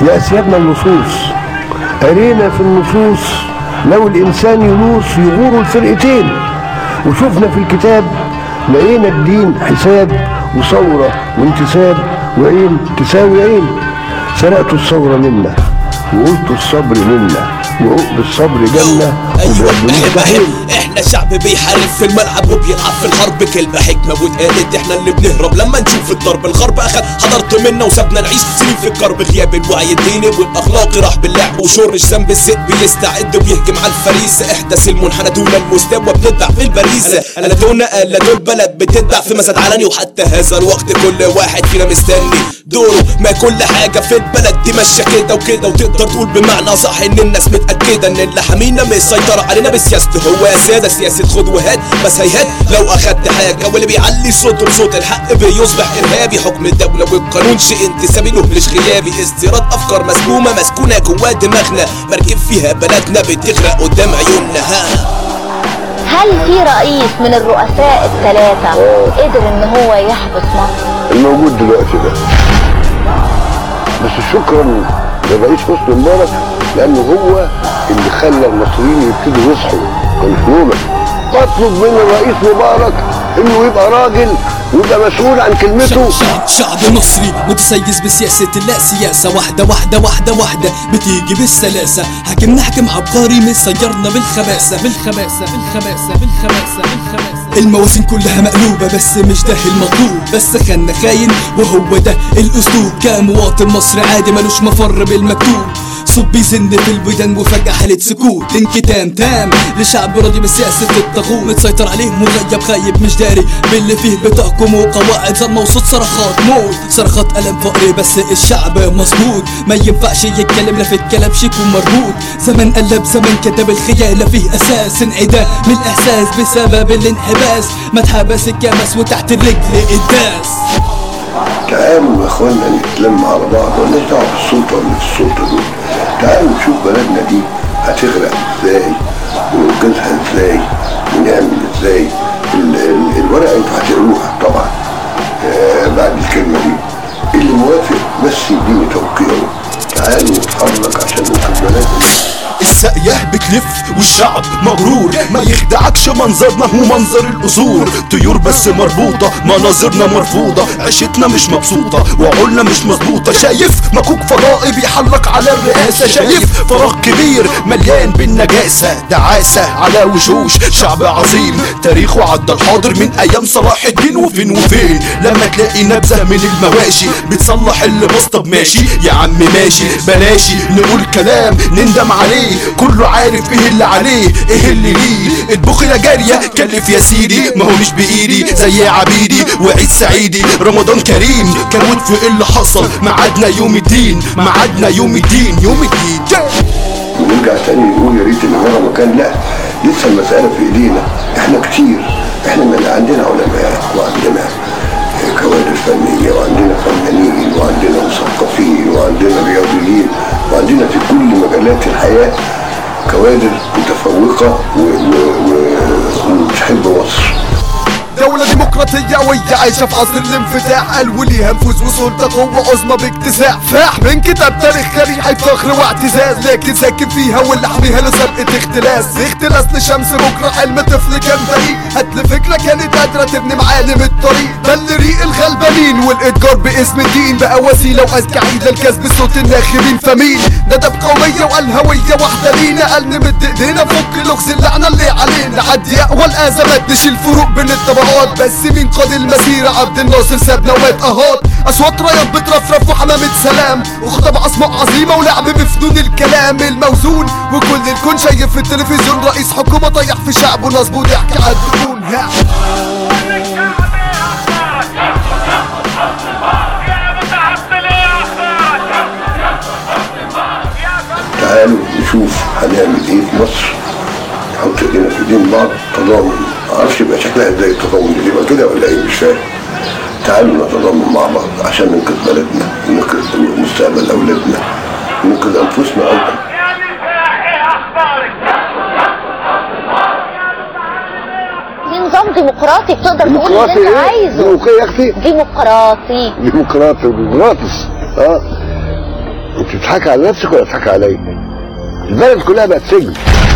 يا سيادنا اللصوص، قرينا في النصوص لو الإنسان يلوص يغور الفرقتين، وشفنا في الكتاب لقينا الدين حساب وثورة وانتساب، وعين تساوي عين. سرقتوا الثورة منا وقلتوا الصبر منا، وعقب الصبر جنة وبربنا مستحيل. احنا شعب بيحارب في الملعب وبيلعب في الحرب، كلمة حكمة واتقالت احنا اللي بنهرب لما نشوف الضرب. الغرب اخد حضرت منا وسابنا نعيش سنين في الكرب. غياب الوعي الديني والاخلاقي راح باللعب، وشرش ذنب الذئب بيستعد ويهجم على الفريسة. احدث المنحنى دون المستوى بندع في البريسة. انا دون بلد بتدع في مساد علني، وحتى هذا الوقت كل واحد فينا مستني دوره. ما كل حاجة في البلد دي ماشية كده وكده، وتقدر تقول بمعنى صح ان الناس متأكدة ان اللي حامينا مش سيطرة علينا بسياسته. هو يا سادة سياسة خد وهات، بس هيهات لو اخدت حاجة. واللي بيعلي صوته بصوت الحق بيصبح ارهابي. حكم الدولة والقانون شيء انتسابي له مش غيابي. استيراد افكار مسمومة مسكونة جوا دماغنا، مركب فيها بلدنا بتغرق قدام عيوننا. هل في رئيس من الرؤساء الثلاثة قدر ان هو يحبس مصر؟ الموجود دلوقتي ده، بس شكرا للرئيس حسني مبارك لانه هو اللي خلى المصريين يبتدوا يصحوا. كان في يومك بطلب من الرئيس مبارك انه يبقى راجل ويبقى مسؤول عن كلمته. شعب مصري متسيس بسياسة اللا سياسة، واحدة واحدة واحدة واحدة بتيجي بالسلاسة. حاكمنا حكم عبقري مسيرنا بالخباثة بالخباثة بالخباثة بالخباثة بالخباثة. الموازين كلها مقلوبة بس مش ده المطلوب، بس خلنا خاين وهو ده الاسلوب. كمواطن مصري عادي ملوش مفر بالمكتوب، صوت بيزن في الودان وفجأة حالة سكوت. انكتام تام لشعب راضي بسياسة الطاغوت، متسيطر عليه مغيب خايب مش داري باللي فيه بتحكم، وقواعد ظلمة وصوت صرخات موت. صرخات ألم فقري بس الشعب مظبوط، ما ينفعش يتكلم لا في الكلام شيك ومربوط. زمن قلب زمن كتب الخيانة فيه أساس، انعدام من الإحساس بسبب الانحباس. ما اتحبس الكمس وتحت الرجل الداس. تعالوا يا اخوانا نتلم على بعض، مالناش دعوه بالسلطه ولا في السلطه دول. تعالوا نشوف بلدنا دي هتغرق ازاي وننقذها ازاي ونعمل ازاي. الورقه انتوا هتقروها طبعا بعد الكلمه دي. اللي موافق بس يديني توقيعه. تعالوا نتحرك عشان ننقذ بلدنا. الساقية بتلف والشعب مغرور، ما يخدعكش منظرنا هو منظر القصور. طيور بس مربوطة مناظرنا مرفوضة، عيشتنا مش مبسوطة وعقولنا مش مظبوطة. شايف مكوك فضائي بيحلق على الرئاسة، شايف فراغ كبير مليان بالنجاسة. دعاسة على وشوش شعب عظيم، تاريخه عدى الحاضر من ايام صلاح الدين. وفين وفين لما تلاقي نبذة من المواشي بتصلح اللي بسطب ماشي. يا عم ماشي بلاشي نقول كلام نندم عليه، كله عارف ايه اللي عليه ايه اللي ليه. البخلة جارية كلف يا سيدي، ما هو مش بايدي زي عبيدي. وعيد سعيدي رمضان كريم، كان وقف اللي حصل. معادنا يوم الدين معادنا يوم الدين يوم الدين. ونرجع تاني نقول يا ريت ان ورا مكان، لا لسه المسألة في ايدينا. احنا كتير، احنا عندنا علماء وعندنا كوادر فنية وعندنا فنانين وعندنا مثقفين وعندنا رياضيين وعندنا في كل مجالات الحياة كوادر متفوقة وبتحب مصر. دولة ديمقراطية وهي عايشة في عصر الانفتاح، قال وليها نفوذ وسلطة قوة عظمى باكتساح. فاح من كتاب تاريخ خريحي فخر واعتزاز، لكن ساكن فيها واللي حميها لسابقة اختلاس. اختلاس لشمس بكرة حلم طفل كان بريء، هاتلي فكرة كانت قادرة تبني معالم الطريق. بل ريق الغلبانين والاتجار باسم الدين بقى وسيلة واذكى عيدة لكسب صوت الناخبين. فمين ندب قومية وقال هوية واحدة لينا، قال نمد ايدينا فك لغز اللعنة اللي علينا. نعدي اقوى الازمات نشيل فروق بين الطبقات، بس مين قاد المسيرة؟ عبد الناصر سابنا ومات اهات. اصوات رايات بترفرف وحمامة سلام، وخطب اسماء عظيمة ولعب بفنون الكلام الموزون. وكل الكون شايف في التلفزيون رئيس حكومة طيح في شعبه نصبه وضحك على الدقون. تعالوا نشوف هنعمل ايه في مصر. نحط ايدينا في ايدين بعض، تضامن. معرفش يبقى شكلها ازاي التضامن اللي يبقى كده ولا ايه، مش فاهم. تعالوا نتضامن مع بعض عشان ننقذ بلدنا وننقذ مستقبل اولادنا وننقذ انفسنا ايضا. في نظام ديمقراطي بتقدر تقول اللي انت عايزه. ديمقراطي يا اختي، ديمقراطي ديمقراطي. تضحك على نفسك ولا تضحك عليا؟ البلد كلها بقت سجن.